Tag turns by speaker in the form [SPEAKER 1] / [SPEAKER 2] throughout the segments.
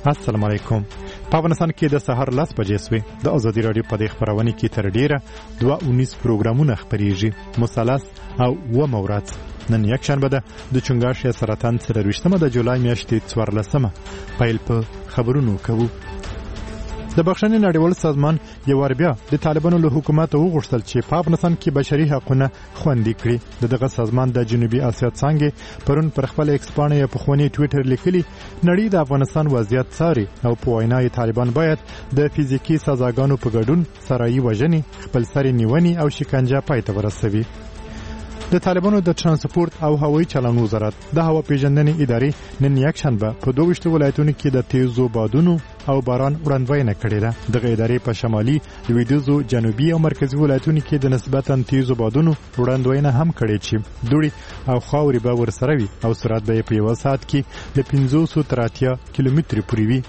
[SPEAKER 1] السلام علیکم. په افغانستان کې د سهار 10 بجې سوې د ازادي رادیو په دې خبرونه کې تر ډیره 219 پروګرامونه خبريږي. مثلث او و مورات نن یک شنبه ده د چنګاښ سرطان 23 د جولای میاشتې 14 پیل په خبرونو کوو. د بخښنې نړیوال سازمان یو ور بیا د طالبانو له حکومت وغوښتل چې په افغانستان کې بشري حقوقونه خوندي کړي. دغه سازمان د جنوبي اسیا څنګه پرون پر خپل ایکس باندې په خواني ټوئیټر لیکلي نړۍ د افغانستان وضعیت څاري او په وینای طالبان باید د فزیکی سزاګانو په ګډون سرایي وژنې خپل سر نیونې او شکنجه پای ته ورسوي. د طالبانو د ترانسپورت او هوایي چلن وزارت د هوا پیژندنې ادارې نن یک شنبه په 22 ولایتونو کې د تیزو بادونو او باران وړاندوینه کړې ده. دغه ادارې په شمالي، لویدیځو، جنوبي او مرکزي ولایتونو کې د نسبتاً تیزو بادونو وړاندوینه هم کړې چې دوړي او خاورې به ورسره وي او سرعت به په یو ساعت کې د 500 تر 80 کیلومتر پورې وي.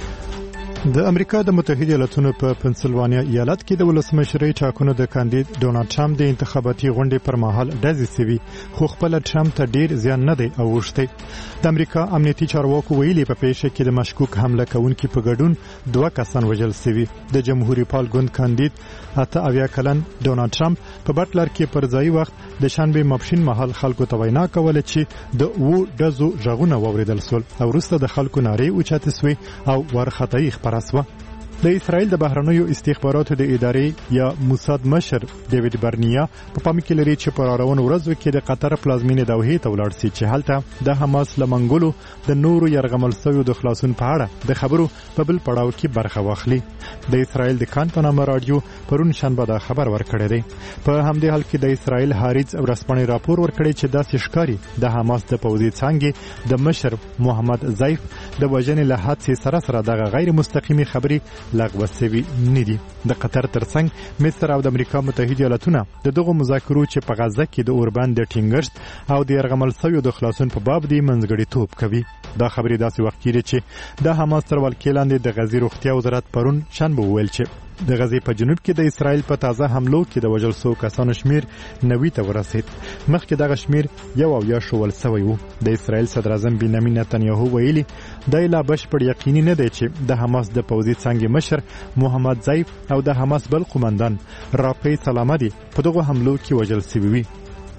[SPEAKER 1] د امریکا د متحده ایالاتونو په پنسلوانیا ایالت کې د ولسمشرۍ ټاکنو د کاندید ډونالد ټرمپ د انتخاباتي غونډې پر مهال ډزې سوي، خو خپل ټرمپ ته ډیر زیان نه دی اوښتی. د امریکا امنیتي چارواکو ویلي په پیښه کې د مشکوک حمله کوونکي په ګډون 2 کسان وژل سوي. د جمهوریت پال ګوند کاندید 88 کلن ډونالد ټرمپ په بټلر کې پر ځای وخت د شنبه ماپښین مهال خلکو ته وینا کوله چې د ډزو ژغونه واوریدل سول او وروسته د خلکو نارې اوچتې سوې او ورخطایي خبره. د اسرائیل د بهرنیو استخباراتو د ادارې یا موساد مشر ډیوډ برنیا په پام کې لري چې پر اړوند ورځو کې د قطر پلازمینې دوحې ته ولاړ شي چې هلته د حماس لمنګلو د نورو يرغمل شویو د خلاصون په اړه د خبرو په بل پړاو کې برخه واخلي. د اسرائیل د کانټونام رادیو پرون شنبه دا خبر ورکړی دی. په همدې حال کې د اسرائیل هاریز ورځپاڼې راپور ورکړی چې داسې ښکاري د حماس د پوځي څنګه د مشر محمد زیف د وژنې له حادثې سره دغه غیر مستقیمي خبري لغوه سوي نه دي. د قطر ترڅنګ مصر او د امریکا متحده ایالاتونه دغه مذاکرو چې په غزه کې د اوربند د ټینګرست او د يرغمل شویو د خلاصون په باب دی منځګړیتوب کوي. دا خبرې داسې وخت کې چې د حماس تر ولکې لاندې د غزې روغتیا وزارت پرون شنبه ویل چې د غزې په جنوب کې د اسرائیل په تازه حملو کې د وژل شوو کسانو شمیر 90 ته ورسید. مخکې دغه شمیر 1 شول سوی وو. د اسرائیل صدر اعظم بنیامین نتنیاهو ویلي دا لا بشپړ یقیني نه دی چې د حماس د پوځي څنګه مشر محمد زیف او د حماس بل قومندان رافی سلامتی په دغه حملو کې وژل شوي وي.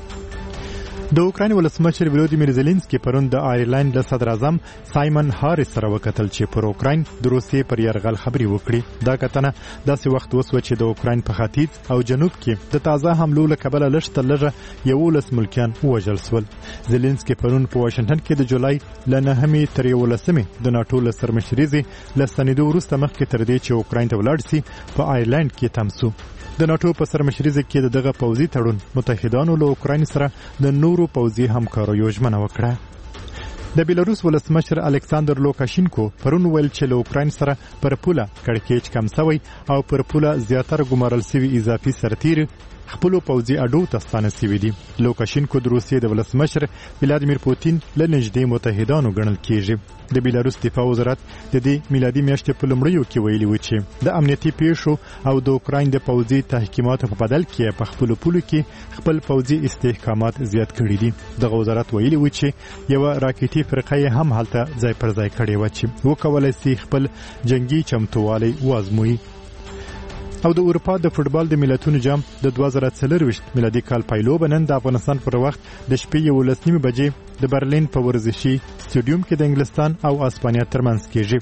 [SPEAKER 1] د اوکراین ولسمشر ولودیمیر زيلنسکي پرون د آیرلند د صدر اعظم سایمن هاریس سره وکتل چې پر اوکراین د روسیې پر یرغل خبري وکړي. دا کتنه داسې وخت وسو چې د اوکراین په ختیځ او جنوب کې د تازه حملو له کبله لږه 11 ملکیان وژل شول. زيلنسکي پرون په واشنگټن کې د جولای ل 9 تر 11 د ناتو له سرمشريزي لسنیدو وروسته مخکې تر دې چې اوکراین ته ولاړ شي په آیرلند کې تمسو. د ناتو په سرمشريزه کې دغه پوځي تړون متحدانو له اوکراین سره د نورو پوځي همکاریو ژمنه وکړه. د بیلاروس ولسمشر الکساندر لوکاشینکو پرون ویل چې له اوکراین سره پر پوله کړکېچ کم شوی او پر پوله زیاتره ګمارل شوی اضافي سرتیر خپل پوځي اډو ته ستانه شوی دی. لوکاشینکو د روسیې د ولسمشر ولادیمیر پوتین له نږدې متحدانو ګڼل کیږي. د بیلاروس دفاع وزارت د دې میلادي میاشتې په لومړیو کې ویلي و چې د امنیتي پیښو او د اوکراین د پوځي تحکیماتو په بدل کې په خپل پولو کې خپل پوځي استحکامات زیات کړي دي. دغه وزارت ویلي و چې یو راکټي فرقه هم هلته ځای پر ځای کړې و چې وکولای شي خپل جنگي چمتووالی وازموي. او د اروپا د فوتبال د ملتونو جام د 2024 میلادي کال پایلو بنن د افغانستان پر وخت د شپې 11 بجې د برلین په ورزشي سټډیوم کې د انګلستان او اسپانیا ترمنځ کېږي.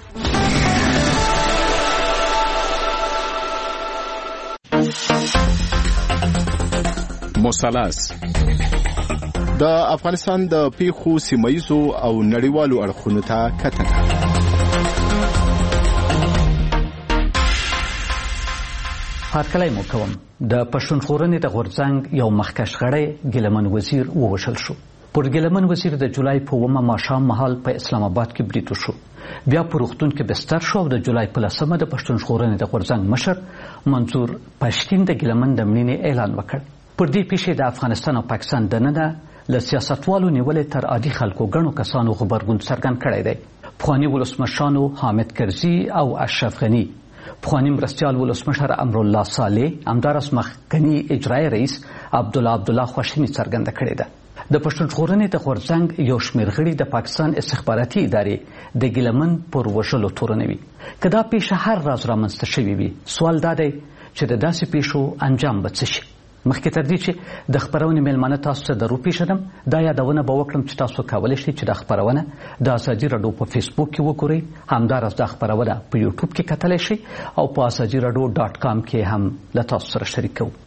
[SPEAKER 2] مثلث د افغانستان د پیښو سیمایزو او نړیوالو اړخونو ته کتنه.
[SPEAKER 3] هرکلی مو کوم. د پښتونخوا د غورځنګ یو مخکښ غړی ګیلمن وزیر ووژل شو. پر ګیلمن وزیر د جولای په 1 ماښام مهال په اسلام آباد کې برید وشو. بیا په روغتون کې بستر شو او د جولای په 10 د پښتونخوا د غورځنګ مشر منظور پښتین د ګیلمن د مړینې اعلان وکړ. پر دې پیښې د افغانستان او پاکستان دننه له سیاستوالو نیولې تر عادي خلکو غنو کسانو غبرګون څرګند کړی دی. پخواني ولسمشرانو حامد کرزي او اشرف غني، پخوانی مرستیال ولسمشر امرالله صالح، همدارس مخکنی اجرایی رئیس عبدالله خواشیني څرګنده کړې ده. د پښتون ژغورنې د غورځنګ یو شمېر غړي د پاکستان استخباراتي ادارې د ګیلمن پر وژلو تورنوي. که دا پیښه هر راز رامنځته شوې وي، سوال دا دی چې د داسې پیښو انجام به څه شي. مخکې تر دې چې د خپرونې میلمانه تاسو ته در وپېژنم، دا یادونه به وکړم چې تاسو کولی شئ چې دا خپرونه د ازادي راډیو په فیسبوک کې وګورئ، همداراز دا خپرونه په یوټیوب کې کتلی شئ او په azadieradio.com کې هم له تاسو سره شریک کوو.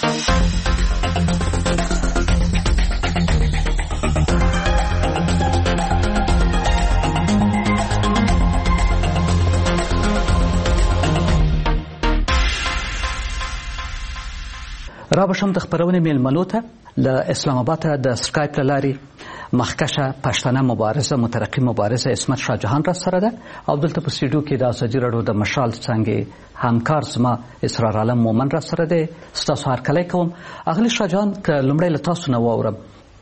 [SPEAKER 3] را بشم د خپرونې میلمنو ته له اسلام آباد د سکایپ له لارې مخکشه پښتانه مبارزه مترقي مبارزه عصمت شاه جهان را سره ده او دلته په سټوډیو کې د ازادي راډیو د مشال څنګه همکار زما اسرار عالم مومن را سره ده. ستاسو هرکلی کوم. اغلی شاه جهان که لومړی له تاسو نه واورم،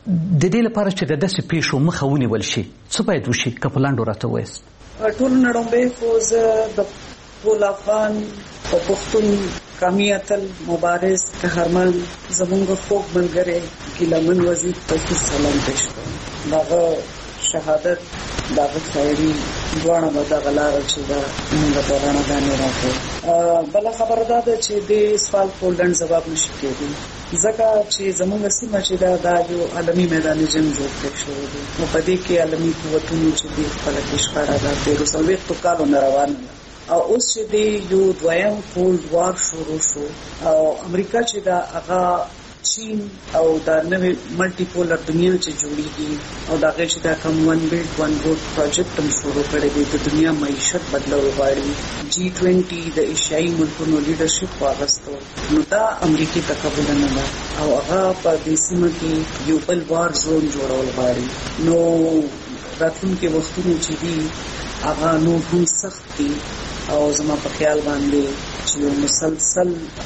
[SPEAKER 3] د دې لپاره چې د داسې پیښو مخه ونیول شي څه باید وشي؟ که په لنډو راته ووایاست.
[SPEAKER 4] ټول نړومبی خو زه د ټول افغان او پښتون کامیاتل مبارز قهرمان زمونږ خوږ ملګری ګیلمن وزیر ته سلام پېښ کوم. دغه شهادت دغه خیري دواړه به دغه لاره چې ده موږ ته رڼاګانې راکړي. بله خبره دا ده چې دې سوال په لنډ ځواب نشي کېدی، ځکه چې زمونږ سیمه چې ده دا یو عالمي میدان جنګ جوړ کړی شوی دی نو په دې کې عالمي قوتونو چې دې خپله کې شخړه ده 1300 کالو نه روانه ده او اوس چې دی یو دویم کولډ وار شروع شو او امریکا چې دا هغه چین او دا نوې ملټي پولر دنیا چې جوړیږي او دا غي چې دا کوم ون بیلډ ون روډ پروجیکټ هم شروع کړی دی د دنیا معیشت بدلول غواړي. G20 د ایشیايي ملکونو لیډرشپ واغستو نو دا امریکای تقابل نه ده او هغه په دې سیمه کې یو بل وار زون جوړول غواړي. نو راتلونکي وختونه چې دي هغه نو هم سخت دي او زما په خیال باندې چې مسلسل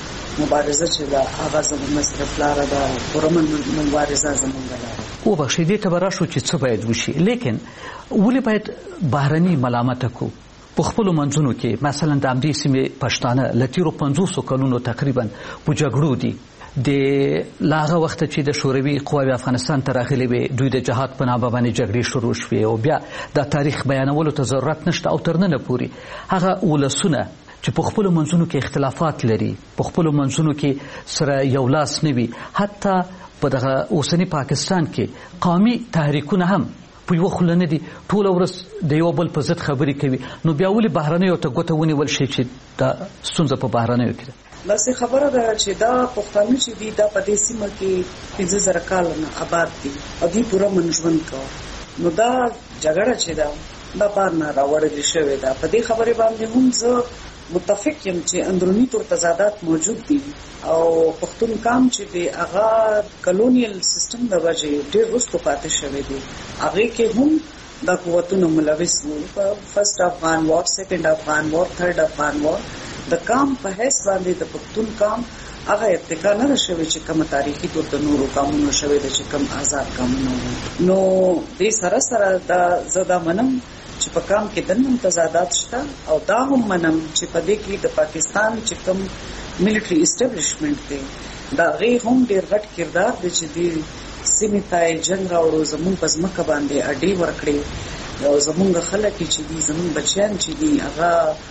[SPEAKER 4] مبارزه چې دا هغه زموږ مصرف لاره ده، پرمن مبارزه زموږ لاره.
[SPEAKER 3] وبخښئ دې ته به راشو چې څه باید وشي، لیکن ولې باید بهرني ملامته کو؟ په خپلو منځونو کې مثلا د همدې سیمې پښتانه له تېرو 50 کلونو تقریبا په جګړو دي. د لاغه وخت چې د شوروي قواوې افغانستان ته راغلي وي، دوی د جهاد په نامه باندې جګړې شروع شوې او بیا د تاریخ بیانولو ته ضرورت نشته او تر ننه پورې هغه ولسونه چې په خپلو منځونو کې اختلافات لري، په خپلو منځونو کې سره یو لاس نه وي، حتی په دغه اوسني پاکستان کې قومي تحریکونه هم په یو خوله نه دي، ټوله ورځ د یو بل په ضد خبرې کوي. نو بیا ولې بهرنیو ته ګوته ونیول شي چې دا ستونزه په بهرنیو کې ده؟
[SPEAKER 4] داسې خبره ده چې دا پښتانه چې دي دا په دې سیمه کې 15,000 کاله نه آباد دي او دوی پوره ژوند کوي. نو دا جګړه چې ده دا پار نه راوړل شوې ده. په دې خبرې باندې هم زه متفق یم چې اندرونی تور تضادات موجود دي او پښتون قام چې دی هغه کلونیل سیستم د وجې ډېر وروسته پاتې شوی دی. هغه کې هم دا قوتونه ملوث وو. فرست افغان وار، سیکنډ افغان وار، تھرد افغان وار. د قام په حیث باندې د پښتون قام هغه ارتقا نه شوی چې کوم تاریخي تور د نورو قومونو شوی د چې کوم آزاد قومونه نو دې سره سره دا زدا منم چې په قام کې دنه تضادات شته او دا هم منم چې په دې کې د پاکستان چې کوم ملټری اسټابلیشمنت دی دا غي هم ډېر غټ کردار دی چې دی سیمې ته جنګ راوړو، زموږ په ځمکه باندې اډې ورکړي او زموږ خلک چې دي زموږ بچیان چې دي هغه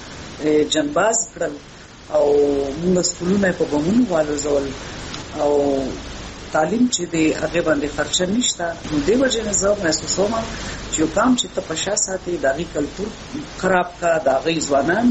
[SPEAKER 4] جنباز کړل او موږ سکولونه په بمونو والوزول او تعلیم چې دی هغه باندې خرچه نشته. نو دې وجه نه زه محسوسوم چې یو کام چې ته په شا ساتي داغي کلتور خراب کا، داغي ځوانان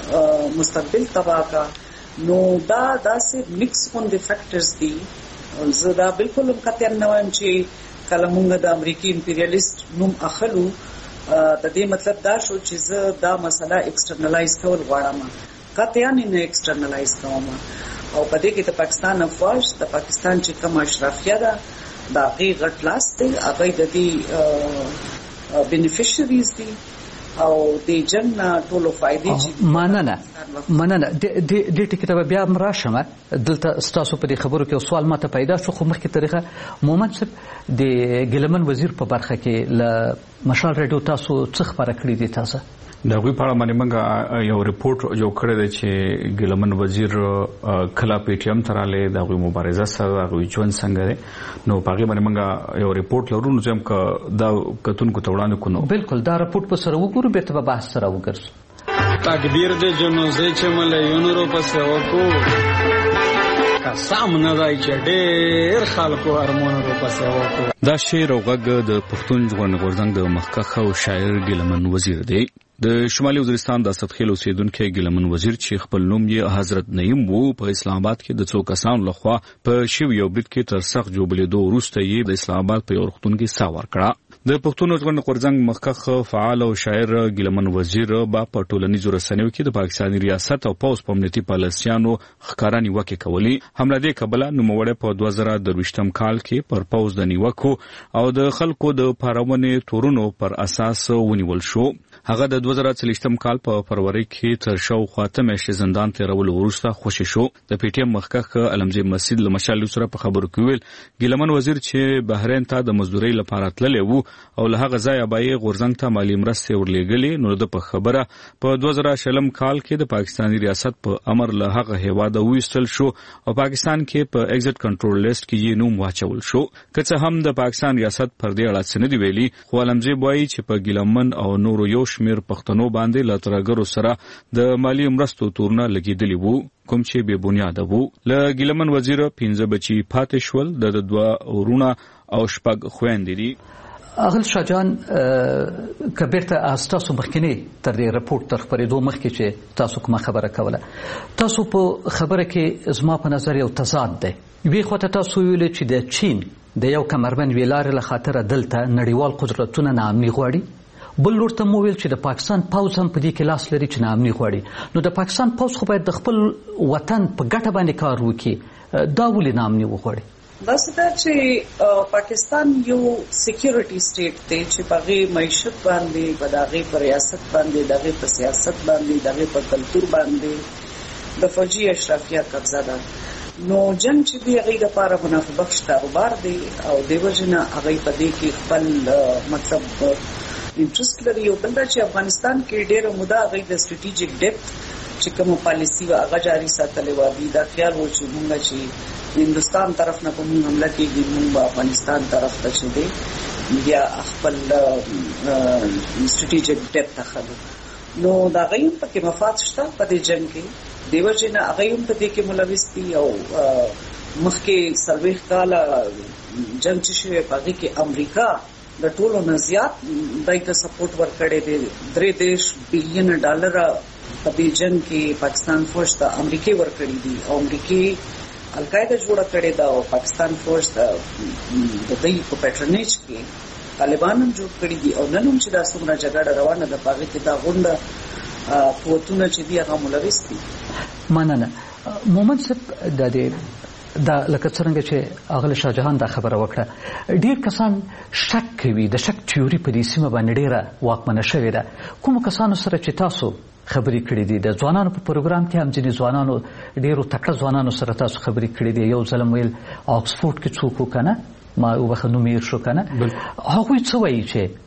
[SPEAKER 4] مستقبل تباہ کا. نو دا داسې مکس اون د فیکټرز دي. زه دا بالکل قطعا نه وایم چې کله موږ د امریکای امپریالیست نوم اخلو د دې مطلب دا شو چې زه دا مسله ایکسټرنلایز کول غواړم. قطعا نه ایکسټرنلایز کوم او په دې کې د پاکستان افواج د پاکستان چې کوم اشرافیه ده دا غي غټ لاس دی، هغه د دې بینیفیشریز دي او د جنګ ټولو فائدې چې
[SPEAKER 3] مننه دې ټکی ته بیا راشم. دلته ستاسو په دې خبرو کې سوال ماته پیدا شو، خو مخکې طریقه مومن صاحب د ګیلمن وزیر په برخه کې له مشال رادیو تاسو څه خبره کړې دي؟ تاسو
[SPEAKER 5] دا غوي په اړه باندې موږ یو ریپورت جوړ کړی دی چې ګیلمن وزیر کلا پی ټی ایم تراله دا غوي مبارزه سره غوي ژوند څنګه دی نو پاګه باندې موږ یو ریپورت لرو نو چې موږ دا کتونکو ته وړاندې کوو.
[SPEAKER 3] بالکل دا ریپورت په سره وګورو به ته بحث سره وګرځو.
[SPEAKER 6] تقدیر دې جنازه چې ملیون روپیه وکړو قسم نه دی چې ډېر خلکو ارمانو روپیه وکړو.
[SPEAKER 5] دا شعر او غږ د پښتون ژوند غورځنګ د مخکښ او شاعر ګیلمن وزیر دی. د شمالي وزیرستان د اسدخیل اوسیدونکو ګیلمن وزیر چې خپل نوم یې حضرت نعیم وو په اسلام آباد کې د څو کسانو لخوا په شوی یو بریټ کې تر سخت جوړېدو وروسته یې د اسلام آباد په یو روغتون کې ساه ورکړه. د پښتون ژوند غورځنګ مخکښ فعال او شاعر ګیلمن وزیر په ټولنیزو رسنیو کې د پاکستاني ریاست او پوز په امنیتي پالیسیانو ښکارا نیوکې کولې. حمله دې کبله نوموړی په 2023 کال کې پر پوز د نیوکو او د خلکو د پارونې تورونو پر اساس ونیول شو. هغه د 2023 کال په فروری کې تر شاوخوا میاشتې زندان تیرولو وروسته خوشی شو. د پی ټی ایم مخکښ علمزی مسجد له مشال سره په خبرو کې ویل ګیلمن وزیر چې بحرین ته د مزدوري لپاره تللی وو او له هغه ځایه به غورځنګ ته مالی مرستې ورلېږلې نو د په خبره په 2020 کال کې د پاکستاني ریاست په امر له هغه هیواده وېستل شو او پاکستان کې په ایگزټ کنټرول لیست کې یې نوم واچول شو. که څه هم د پاکستان ریاست پر دې اړه څه نه دی ویلي خو علمزی وایي چې په ګیلمن او نورو یو شمیر پښتنو باندې له ترګرو سره د مالی مرستو تورونه لګیدلی وو کوم چې بے بنیاده وو. له ګیلمن وزیر 15 بچي پاتې شول د 2 ورونه او 6 خويندې دي.
[SPEAKER 3] اغل شاجان کبیرته تاسو مخکنی تر دې رپورت تر خبرېدو مخکې چې تاسو کومه خبره کوله تاسو په خبره کې زما په نظر یو تضاد دی. وی خو تاسو ویل چې د چین د یو کمربند ویلار له خاطر دلته نړیوال قدرتونه نامني غواړي بل ورته مو ویل چې د پاکستان پوز هم په دې کې لاس لري چې نامني غواړي. نو د پاکستان پوز خو باید د خپل وطن په ګټه باندې کار وکړي دا ولې نامني وغواړي؟
[SPEAKER 4] بس دا چې پاکستان یو سکیورټي سټیټ دی چې په معیشت باندې په دغه پر ریاست باندې دغه په سیاست باندې دغه په کلچر باندې د فوجي اشرافیه قبضه ده. نو جنگ چې دی هغه د لپاره منافع بخش کاروبار دی او دیو جنا هغه په دې کې خپل مطلب انټرست لري. او بل دا چې افغانستان کې ډېر موده هغه د سټریټیجیک ډیپت چې کوم پالیسی و هغه جاری ساتلې و دا خیال و چې موږ چې هندستان طرف نه کوم حمله کېږي موږ افغانستان طرف ته چې دی بیا خپل سټریټیجیک ډیپت اخلو. نو دا غیم په کې مفاد شته په دې جنگ کې دیو چې نه هغه هم په دې کې ملوث دي او مخکې سرویخ کاله جنگ چې شوی په دې کې امریکا د ټولو نه زیات دایته سپورټ ورکړي دي $3 بلین په دې جنگ کې پاکستان فوج ته امریکای ورکړي دي او امریکای القاعده جوړه کړې ده او پاکستان فوج ته د دې په پیټرنیج کې طالبان هم جوړ کړي دي او نن هم چې دا څومره جګړه روانه ده په هغه کې دا غونډه قوتونه چې دي هغه ملوث دي.
[SPEAKER 3] مننه مومن صاحب دا لکه څنګه چې اغل شاهجهان دا خبره وکړه ډیر کسان شک کوي د شک تیوري په دې سیمه باندې ډیره واکمنه شوې ده. کوم کسانو سره چې تاسو خبرې کړې دي د ځوانانو په پروګرام کې هم ځینې ځوانانو ډیرو تکړه ځوانانو سره تاسو خبرې کړې دي یو ځل ویل آکسفورد کې څوک وکنه ما وبخنو میر شو کنه هغه څه وایي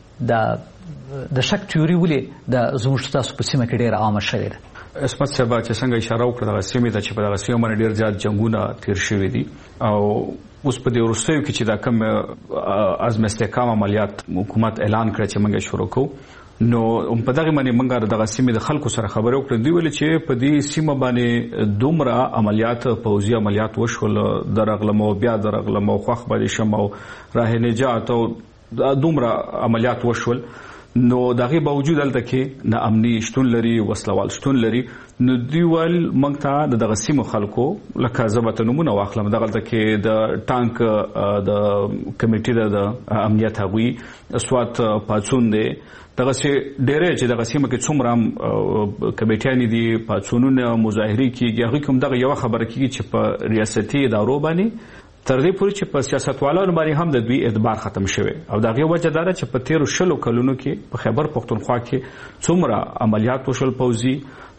[SPEAKER 3] چې د شک تیوري ولې د زموږ تاسو په سیمه کې ډیره عامه شوې ده.
[SPEAKER 5] اسمت صاحب چې څنګه اشاره وکړه د سیمې ته چې په دغه سیمه باندې ډېر زیات جنگونه تیر شوي دي او اوس په دې وروستیو کې چې دا کوم عزم استحکام عملیات حکومت اعلان کړ چې موږ شروع کوو نو په دغه باندې موږ د سیمې د خلکو سره خبرې وکړې دی ویل چې په دې سیمه باندې دومره عملیات پوځي عملیات وشول درغلمو بیا درغلمو خوخ باندې شمو راه نجات او دومره عملیات وشول نو دغه باوجود دلته کې نه امني شتون لري وسلوال شتون لري نو دیوال موږ ته دغه سیمو خلکو لکه زبته نمونه واخلم دغه کې د ټانک د کمیټې د امنیت هغوی سوات پاتون دی دغه سي ډېرې چې دغه سیمه کې څومره کمیټیان دي پاتونونه مظاهري کیږي هغه کوم دغه یو خبره کیږي چې په ریاستي ادارو باندې تر دې پورې چې په سیاستوالانو باندې هم د دوی اعتبار ختم شوی او دغه وجه دا چې په 13 کلونو کې په خیبر پختونخوا کې څومره عملیات وشول پوځي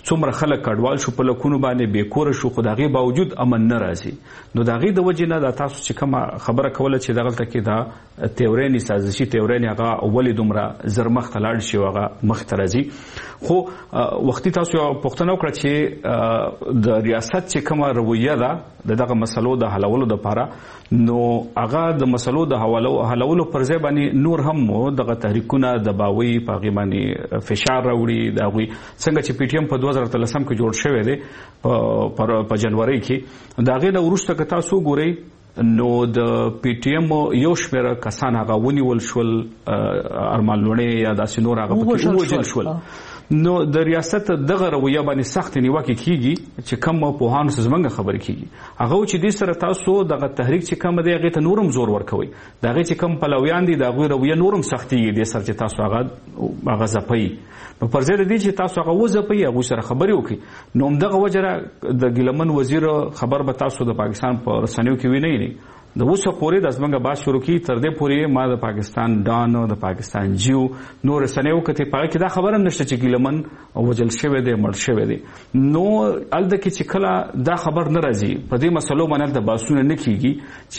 [SPEAKER 5] څومره خلک کډوال شو په لکونو باندې بیکوره شو خو د هغې باوجود امن نه راځي نو د هغې د وجې نه دا تاسو چې کومه خبره کوله چې دغلته کې دا تیورین سازشي تیورین هغه ولې دومره زر مخته لاړ شي او هغه مخته راځي خو وختي تاسو یو پوښتنه وکړه چې د ریاست چې کومه رویه ده دغه مسلو د حلولو دپاره نو هغه د مسلو د حلولو پر ځای باندې نور هم دغه تحریکونه دباوي په هغې باندې فشار راوړي د هغوی څنګه چې پی ټي ایم په 2013 کې جوړ شوی دی په جنوري کې د هغې نه وروسته که تاسو وګورئ نو د پی ټي ایم یو شمېره کسان هغه ونیول شول ارمان لوڼې یا داسې نور هغه پکې ووژل شول نو د ریاست دغه رویه باندې سخت نیوکه کیږي چې کوم پوهانو څخه زمونږ خبرې کیږي هغه چې دې سره تاسو دغه تحریک چې کوم دی هغې ته نورم زور ورکوي د هغې چې کوم پلویان دي د هغوی رویه نورم سختېږي دې سره چې تاسو هغه ځپوي نو پر ځای د دې چې تاسو هغه وځپوي هغوی سره خبرې وکړي نو همدغه وجه د ګیلمن وزیر خبر به تاسو د پاکستان په رسنیو کې وینئ د اوسه پورې د زمونږ بحث شروع کی تر دې پورې ما د پاکستان ډان د پاکستان جیو نور رسنیو کتې په هغه کې دا خبره هم نشته چې ګیلمن وژل شوی دی مړ شوی دی نو هلته کې چې کله دا خبر نه راځي په دې مسلو باندې هلته بحثونه نه کیږي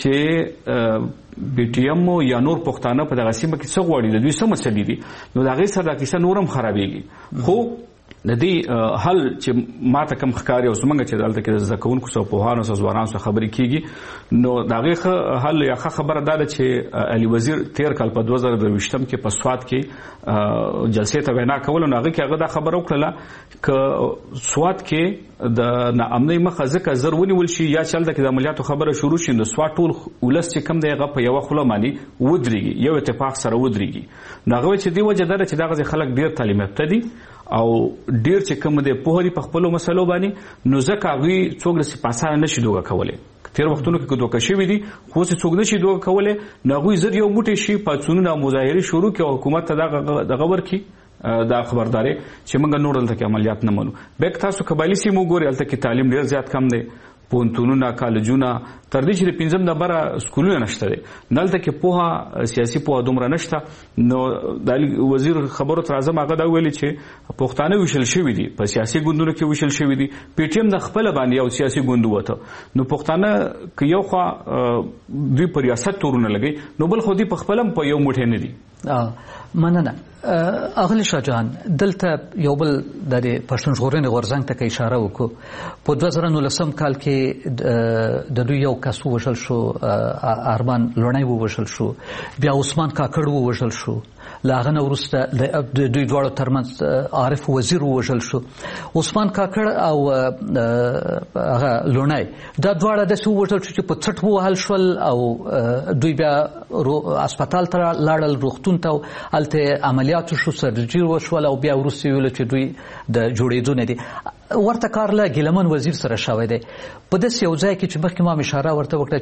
[SPEAKER 5] چې بی ټي ایم یا نور پښتانه په دغه سیمه کې څه غواړي د دوی څه مسلې دي نو د هغې سره دا کیسه نور هم خرابېږي خو د دې حل چې ماته کوم ښکاري او زمونږ چې دلته کې د زده کوونکو څخه پوهانو څخه ځوانانو څخه خبرې کیږي نو د هغې حل یا ښه خبره دا ده چې علي وزیر تېر کال په 2022 کې په سوات کې جلسې ته وینا کوله نو هغې کې هغه دا خبره وکړله که سوات کې د ناامنۍ مخه ځکه زر ونیول شي یا چې هلته کې د عملیاتو خبره شروع شي نو سوات ټول ولس چې کوم دی هغه په یوه خوله باندې ودرېږي یو اتفاق سره ودرېږي نو هغه وایي چې دې وجه دا ده چې دغسې خلک ډېر تعلیم یافته دي او ډیر چې کوم دی په هري په خپل مسلو باندې نو ځکه هغوی څوک داسې په اسانه نشي دوکه کولی تېر وختونو کې دوکه شوي دي خو اوس څوک نشي دوکه کولی نو هغوی زر یو موټی شي پاڅونونه او مظاهرې شروع کړي او حکومت ته دغه ورکړي دا خبرداری چې موږ نور دلته کې عملیات نه منو بیا تاسو قبایلي سیمو ګورئ هلته کې تعلیم ډېر زیات کم دی پوهنتونونه کالجونه تر دې چې د 5 نمبره سکولونه نشته دی دلته کې پوهه سیاسي پوهه دومره نشته نو د وزیر خبرو تر اعظم هغه دا ویلي چې پښتانه ویشل شوي دي په سیاسي ګوندونو کې ویشل شوي دي پی ټي ایم د خپله باندې یو سیاسي ګوند ووته نو پښتانه که یو خوا دوی په ریاست تورونه لګوي نو بل خو دوی په خپله هم په یو موټی نه دي
[SPEAKER 3] مننه اغلی شاه جهان دلته یو بل د پښتون ژغورنې غورځنګ ته اشاره وکړو په 2019 کال کې د دوی یو کس ووژل شو ارمان لوڼی ووژل شو بیا عثمان کاکړ ووژل شو له هغه نه وروسته د دوی دواړو ترمنځ عارف وزیر ووژل شو عثمان کاکړ او هغه لوڼی دا دواړه داسې ووژل شو چې په څټ ووهل شول او دوی بیا هسپتال ته لاړل روغتون ته هلته عملیات شو سرجري وشول او بیا وروسته ویل چې دوی د جوړېدو نه دي ورته کار له ګیلمن وزیر سره شوی دی په داسې یو ځای کې چې مخکې ما اشاره ورته وکړه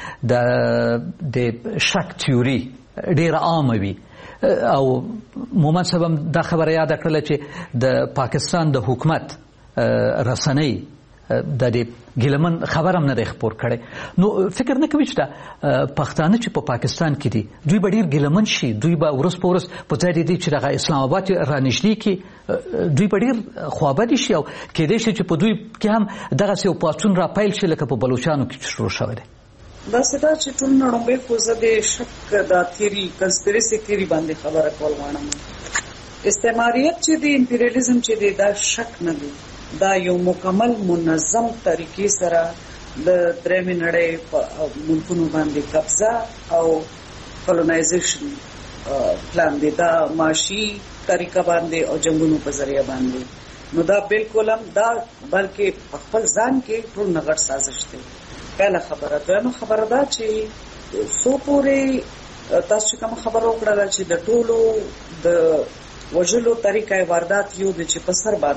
[SPEAKER 3] چې د شک تیوري ډېره عامه وي او مومن صاحب هم دا خبره یاد کړله چې د پاکستان د حکومت رسنۍ د دې ګیلمن خبر هم نه دی خپور کړی نو فکر نه کوي چې دا پښتانه چې په پاکستان کې دي دوی به ډېر ګیلمن شي دوی به ورځ په ورځ په ځای د دې چې دغه اسلام آباد رانږدې کړي دوی به ډېر خوابدي شي او کېدای شي چې په دوی کې هم دغسې یو پاڅون راپیل شي لکه په بلوچانو کې چې شروع شوی دی
[SPEAKER 4] داسې دا چې ټول نړومبی خو زه د شک دا تیوري کنسپیرسي تیوري باندې خبره کول غواړم استعماریت چې دی امپیریالیزم چې دی دا شک نه دی دا یو مکمل منظم طریقې سره د درېمې نړۍ په ملکونو باندې قبضه او کولونایزیشن پلان دی دا معاشي طریقه باندې او جنګونو په ذریعه باندې نو دا بالکل هم دا بلکې په خپل ځان کې ټول نغټ سازش دی پهله خبره دویمه خبره دا چې څو پورې تاسو کوم خبره وکړه چې د ټولو د وژلو طریقه واردات یو د چې په سر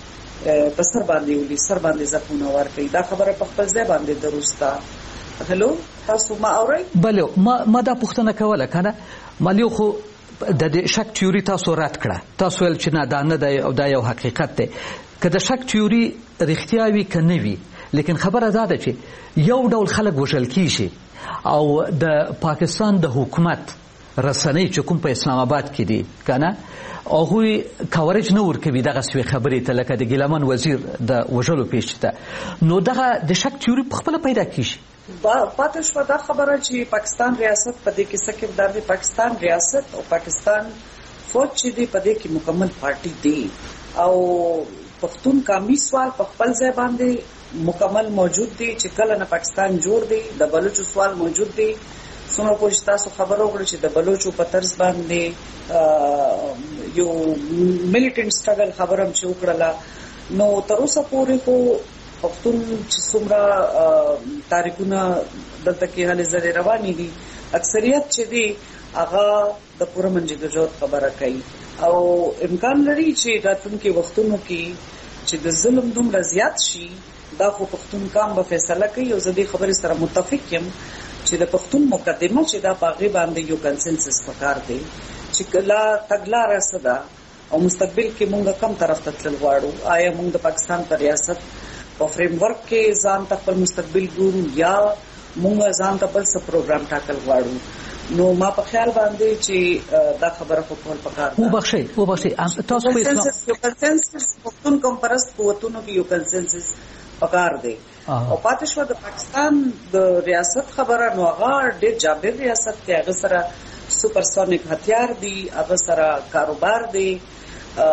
[SPEAKER 4] باندې ولي سر باندې زخمونه ورکړي دا خبره په خپل ځای باندې درسته هلو تاسو ما اورئ
[SPEAKER 3] بله ما دا پوښتنه کوله کنه مالیو خو د شک تیوري تاسو رد کړه تاسو ویل چې نه دا نه دی او دا یو حقیقت دی که د شک تیوري رښتیا وي که نه وي لیکن خبره دا ده چې یو ډول خلک وژل کیږي او د پاکستان د حکومت رسنۍ چې کوم په اسلام آباد کې دي کنه هغوی کاورج نه ورکوي دغه سوي خبرې ته لکه د ګیلمن وزیر د وژلو پیښې ته نو دغه د شک تیوري په خپله پیدا کیږي.
[SPEAKER 4] پاتې شوه دا خبره چې پاکستان ریاست په دې کې څه کردار دی. پاکستان ریاست او پاکستان فوج چې دی په دې کې مکمل پارټي دی او پښتون قومي سوال په خپل ځای باندې مکمل موجود دی چې کله نه پاکستان جوړ دی. د بلوچو سوال موجود دی. څومره کوشش تاسو خبرو وکړو چې د بلوچو په طرز باندې یو میلیټنټ سټرګل خبرم چې وکړله نو تر اوسه پورې خو پښتون چې څومره تاریخونه دلته کې هلې ځلې روانې دي اکثریت چې دی هغه د پوره منځګړیتوب خبره کوي او امکان لري چې راتلونکي وختونو کې چې د ظلم دومره زیات شي دا خو پښتون قوم به فیصله کوي او زه دې خبرې سره متفق یم چې د پښتون مقدمه چې دا پاغي باندې یو کنسنسس پکار دی چې کله تګلاره صدا او مستقبل کې مونږ کم طرف ته تلل غواړو. آیا مونږ د پاکستان پر ریاست په فریم ورک کې ځان ته خپل مستقبل ګورو یا مونږ ځان ته بل څه پروګرام ټاکل غواړو. نو ما په خیال باندې چې دا خبره په کول پکار ده.
[SPEAKER 3] وبخښئ تاسو په
[SPEAKER 4] یو کنسنسس پښتون کوم پرست قوتونو کې یو کنسنسس پکار دی او پاتې شو د پاکستان د ریاست خبره نو هغه ډېر جابر ریاست دی. هغه سره سپرسونیک هتیار دی. هغه سره کاروبار دی. 38%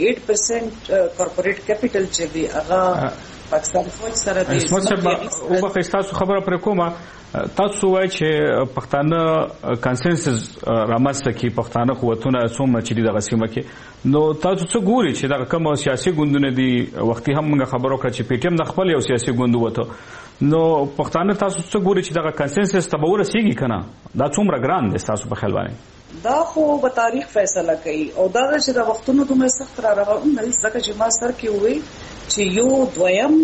[SPEAKER 4] کارپوریټ کیپټل چې دی هغه پاکستان فوج سره دی.
[SPEAKER 5] وبخښئ تاسو خبره پر کومه تاسو وایي چې پښتانه کنسنسس رامنځته کړي پښتانه قوتونه څومره چې دغه سیمه کې نو تاسو څه ګوري چې دغه کوم سیاسي ګوندونه دي وختي هم موږ خبرو کړ چې پی ټی ایم د خپل یو سیاسي ګوند وته نو پښتانه تاسو څه ګوري چې دغه کنسنسس ته به ورسیږي کنه دا څومره ګران دي تاسو په خیال باندې؟
[SPEAKER 4] دا خو به تاریخ فیصله کوي او دا چې د وختونو دومره سخت را روان نه ځکه چې ما سر کې وې چې یو دویم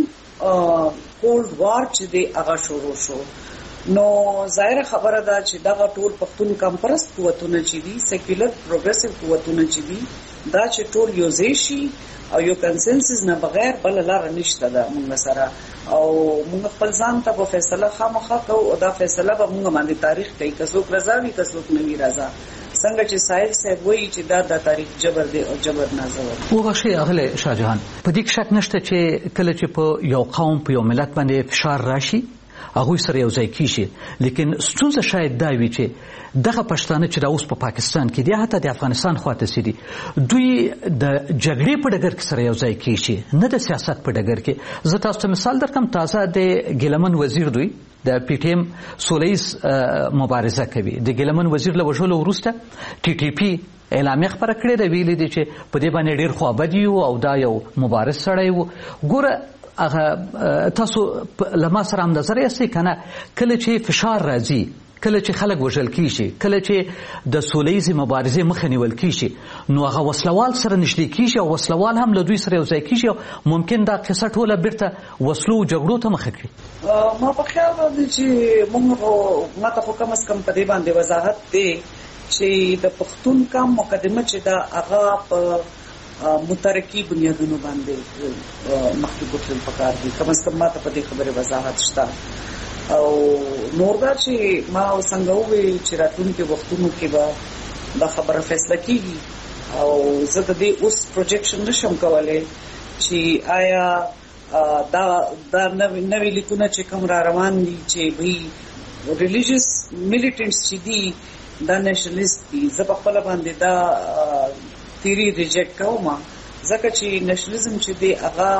[SPEAKER 4] کولډ وار چې دی هغه شروع شو نو ظاهر خبره ده چې دا ټول پښتون کمپرست قوتونه چې دي سیکولر پروګریسیو قوتونه چې دي دا چې ټول یو ځای شي او یو کنسنسس نه بغیر بل لار نشته ده موږ سره او موږ خپل ځان ته په فیصله خامخا کوو او دا فیصله به موږ باندې تاریخ کوي که څوک رضا وي که څوک نه وي رضا څنګه چې ساحل صاحب وایي چې دا د تاریخ جبر دی او جبر نازور
[SPEAKER 3] وغوښي اغله شاهجهان په دې شک نشته چې کله چې په یو قوم په یو ملت باندې فشار راشي هغه سره یو ځای کیږي لیکن ستونزه شاید دا وي چې دغه پښتانه چې اوس په پاکستان کې دي حتی د افغانستان خواته سي دوی د جګړې په ډګر کې سره یو ځای کیږي نه د سیاست په ډګر کې. زه تاسو ته مثال درکم تازه د ګیلمن وزیر دوی د پی ټی ایم سولیز مبارزه کوي د ګیلمن وزیر له وژلو وروسته ټي ټي پی اعلامیه خبره کړې ده ویلي دي چې په دې باندې ډېر خوابدي او دا یو مبارز سړی و. ګوره هغه تاسو لما سره هم نظر یې کنه کله چې فشار راځي کله چې خلک وژل کیږي کله چې د سولهییزې مبارزې مخه نیول کیږي نو هغه وسلوال سره نږدې کیږي او وسلوال هم له دوی سره یو ځای کیږي ممکن دا قصه ټوله بیرته وسلو او جګړو ته مخه کړي.
[SPEAKER 4] ما په خیال باندې چې موږ ما ته کم از کم په دې باندې وضاحت دی چې د پښتون قوم مقدمه چې دا هغه په مترکی بنیادونو باندې مخکې کوتل پکار دي کم از کم ما ته په دې خبره وضاحت شته او نور دا چې ما څنګه وې چې راتلونکي وختونو کې به دا خبره فیصله کیږي او زه د دې اوس پروجیکشن نشم کولای چې آیا دا نوې لیکونه چې کوم را روان دي چې وی ریلیجیس میلیټنټس چې دي دا نېشنلیست دي زه په خپل باندې دا تیری ریجیکټ کوم ځکه چې نېشنلیزم چې دی هغه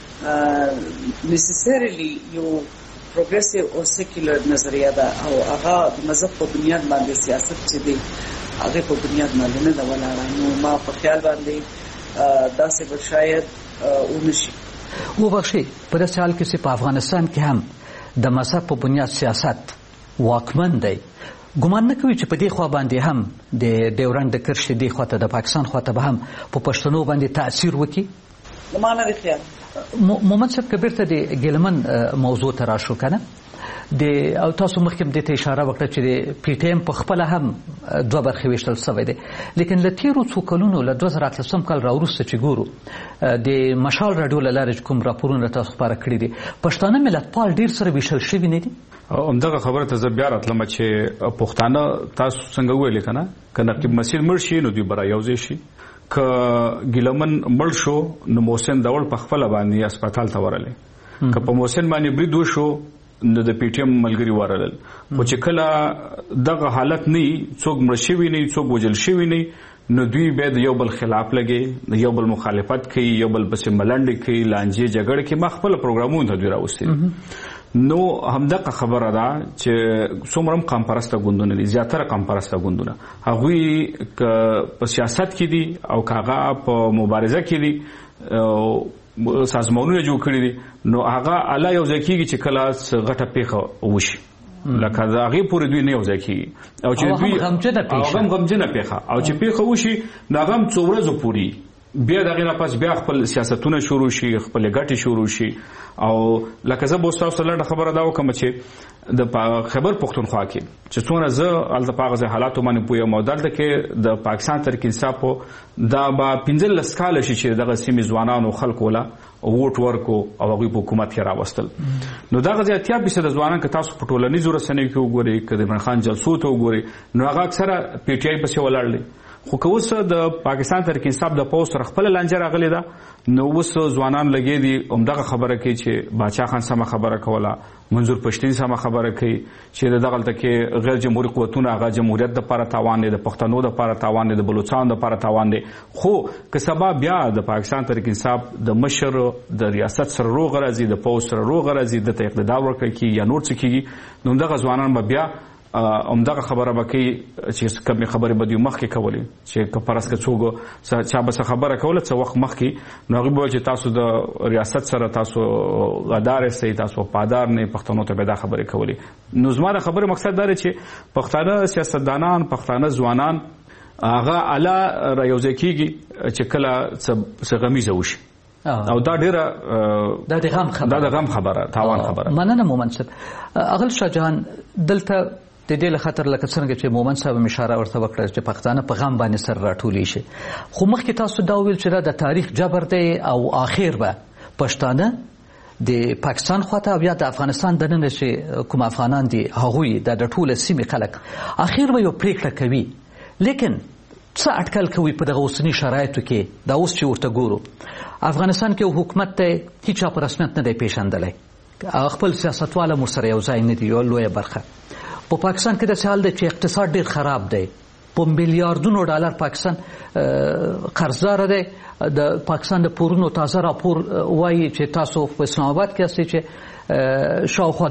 [SPEAKER 4] نیسیسریلی یو پروګریسیو او سیکولر نظریه ده او هغه د مذهب په بنیاد باندې سیاست چې دی هغه په بنیاد باندې نه ده ولاړه نو ما په خیال باندې داسې به شاید ونشي.
[SPEAKER 3] وبخښئ په داسې حال کې چې په افغانستان کې هم د مذهب په بنیاد سیاست واکمن دی ګمان نه کوي چې په دې خوا باندې هم د ډیورنډ د کرښې دې خواته د پاکستان خواته به هم په پښتنو باندې تاثیر وکړي؟
[SPEAKER 4] ما نه خیال
[SPEAKER 3] محمد صاحب کبیر ته د ګیلمن موضوع ته راشو کنه او تاسو مخکې د ته اشاره وکړه چې د پی ټی ایم په خپل هم دوه برخې ویشتل شوی دی لیکن له تیرو څو کلونو له 2013 کال راوروسته چې ګورو د مشال راډیو له لارې کوم راپورونه تاسو خپاره کړي دي پښتانه ملتپال ډیر سره ویشل شوي نه دي
[SPEAKER 5] همدغه خبره ته زه بیا راتلم چې پښتانه تاسو څنګه ویلې کنه که نقیب مسیر مړ شي نو دوی برا یوځای شي که ګیلمن مړ شو نو محسن داول په خپل باندې هسپتال ته ورلې که په محسن باندې برید وشو نو د پی ټی ایم ملګری ورلل خو چې کله دغه حالت نه څوک مړ شوی نه څوک وجل شوی نه نو دوی به د یو بل خلاف لګي یو بل مخالفت کوي یو بل پسې ملنډي کوي لانجې جګړه کوي ما خپل پروګرامونه دوی راوستي نو همدغه خبره ده چې څومره قام پرسته ګوندونه دي زیاتره قام پرسته ګوندونه هغوی په سیاست کې دي او کاغه په مبارزه کې دي سازمانونه جوړ کړی دي نو هغه اعلی یو ځکیږي چې کله غټه پیښه وشي لکه دا غي پورې دوی نه یو ځکیږي او چې دوی غمجنه پیښه او چې پیښه وشي دا غم څو ورځې پوري بیا دغه نه پس بیا خپل سیاستونه شروع شي خپل ګټي شروع شي او لکه زه به تاسو سره خبره دا وکم چې د خبر پښتونخوا کې چې څونه زه الته پاغه حالاتو باندې پوهه مودل ده کې د پاکستان تر کې انصاف دا با 15 کال شي چې دغه سیمې ځوانانو خلکو ولا ووټ ورکو او هغه په حکومت کې راوستل نو دغه ځاتیا به د ځوانان کې تاسو په ټولنیزو رسنیو کې وګورئ کله عمران خان جلسو ته وګورئ نو هغه اکثره پی ټی آی پسې ولاړل خو که اوس د پاکستان تر کې انصاف د پوسټ سره خپل لانجه راغلی ده نو اوس ځوانان لګي دي همدغه خبره کوي چې باچا خان سم خبره کوله منظور پښتين سم خبره کوي چې دغه کې غیر جمهوریت قوتونه هغه جمهوریت د لپاره تاوان دي د پښتنو د لپاره تاوان دي د بلوچستان د لپاره تاوان دي خو که سبا بیا د پاکستان تر کې انصاف د مشر د ریاست سره روغ راځي د پوسټ سره روغ راځي د اقتدار ورکړي یا نور څه کیږي نو دغه ځوانان به بیا همدغه خبره به کوي چې کومې خبرې به دوی مخکې کولې چې که فرض که څوک چا به څه خبره کوله څه وخت مخکې نو هغوی به چې تاسو د ریاست سره تاسو غدار یاستئ تاسو وفادار نه پښتنو ته به دا خبرې کولې نو زما د خبرې مقصد دا دی چې پښتانه سیاستدانان پښتانه ځوانان هغه اعلی رایوځای کېږي چې کله څه غمیزه وشي او دا ډیره دا د غم خبره تاوان خبره
[SPEAKER 3] مننه مومن صاحب اغل شاه جهان دلته د دې له خطر لکه څنګه چې مومن صاحب اشاره ورته وکړه چې پښتانه په غم باندې سر راټولې شي خو مخکې تاسو دا ویل چې دا د تاریخ جبر دی او آخر به پښتانه د پاکستان خواته بیا د افغانستان دننه چې کوم افغانان دي هغوی د ټوله سیمې خلک آخر به یو پریکړه کوي لیکن څه اټکل کوي په دغه اوسنی شرایطو کې دا اوس چې ورته ګورو افغانستان کې حکومت ته هیڅ په رسمیت نه دی پیژندلی خپل سیاستواله مرسره یو ځای نه دی یو لویه برخه په پاکستان کې د حال دی چې اقتصاد ډیر خراب دی په میلیارډونو ډالر پاکستان قرضدار دی د پاکستان د پورونو تازه راپور وایي چې تاسو په اسلام آباد کې هستئ چې شاوخوا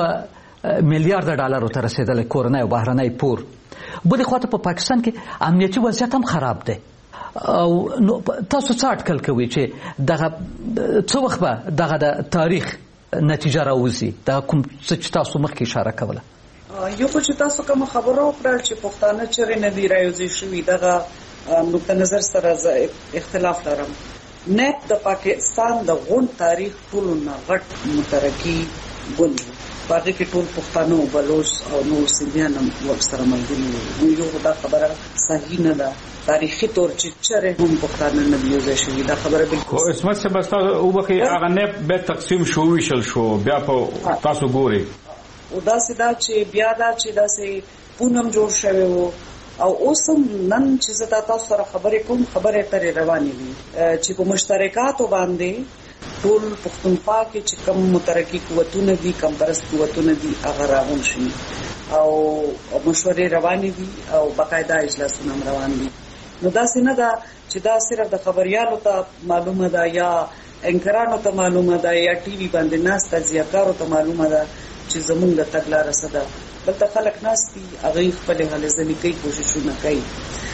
[SPEAKER 3] 200 میلیارډ ډالر ته رسیدلی کورنی او بهرنی پور بلې خواته په پاکستان کې امنیتي وضعیت هم خراب دی او تاسو څه اټکل کوئ چې دغه څه وخت به دغه د تاریخ نتیجه راوځي دا کوم څه چې تاسو مخکې اشاره کوله
[SPEAKER 4] یو خو چې تاسو کوم خبره وکړه چې پښتانه چیرې نه دی راوځي شوي دغه نقطه نظر سره اختلاف لرم نه د پاکستان د غون تاریخ ټول نه غټ مترقي ګوند باندې کې ټول پښتانه او بلوچ او نور سیندیان هم ورسره ملګري وو یو دا خبره صحیح نه ده تاریخي تور چې چیرې هم پښتانه نه دی شوي دا خبره بالکل
[SPEAKER 5] اسمت سبستا او بقي هغه نه به تقسیم شو ویشل شو بیا په تاسو ګوري
[SPEAKER 4] او دا سدا چې بیا دا چې دا سي پونم جوړ شوی وو او اوس نن چې زه تاسو سره خبرې کوم خبرې ترې روانې دي چې په مشترکاتو باندې ټول پښتونخوا کې چې کوم مترقي قوتونه دي کم پرست قوتونه دي هغه راغون شي او مشورې روانې دي او باقاعده اجلاسونه روان دي نو دا څنګه دا چې دا صرف د خبريالو ته معلومه ده یا انکرانو ته معلومه ده یا ټي وي باندې ناس تجزیه‌کارو ته معلومه ده چې زمونږ د تګلارې سره بلته خلک ناس دي هغه خپل هلزنی کوي کوششونه کوي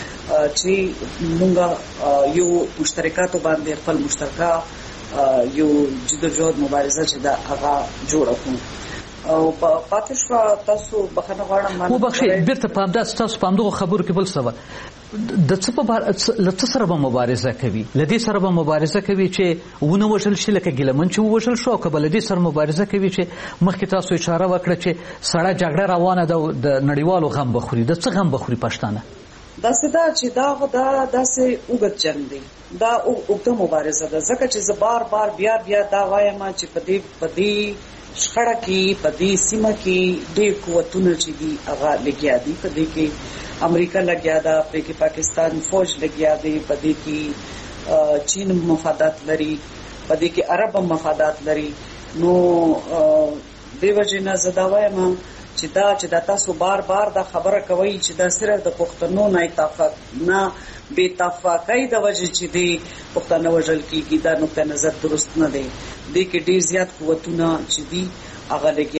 [SPEAKER 4] چې مونږ یو مشترکاتو باندې خپل مشترکه یو جدوجہد مبارزه چې دا هغه جوړه کوو او پاتې شو تاسو بخنه غواړم
[SPEAKER 3] مو بخښئ بیرته په همداسې تاسو په همدغو خبرو کې بل څه د څه په بار لته سره به مبارزه کوي، لدې سره به مبارزه کوي چې ونه وژل شي لکه ګیلمن چې وژل شو، او که بلدې سره مبارزه کوي چې مخکې تاسو اشاره وکړه چې سړه جګړه روانه ده او د نړیوالو غم بخوري. د څه غم بخوري پښتانه؟
[SPEAKER 4] داسې ده چې دا داسې اوږد جنګ دی، دا اوږده مبارزه ده، ځکه چې زه بار بار بیا دا وایم چې په دې شخړه کې په دې سیمه کې ډېر قوتونه چې دي هغه لګیا دي. په دې کې امریکا لګیا ده، په کې پاکستان فوج لګیا دی، په دې کې چین مفادات لري، په دې کې عرب مفادات لري. نو دې وجه نه زه دا وایم چې دا تاسو بار بار دا خبره کوي چې دا صرف د پښتنو نه اتفاق نه بے اتفاقۍ د وجه چې دی پښتانه وژل کیږي، دا نقطه نظر درست نه دی. دې کې ډیر زیات قوتونه چې دي هغه لګي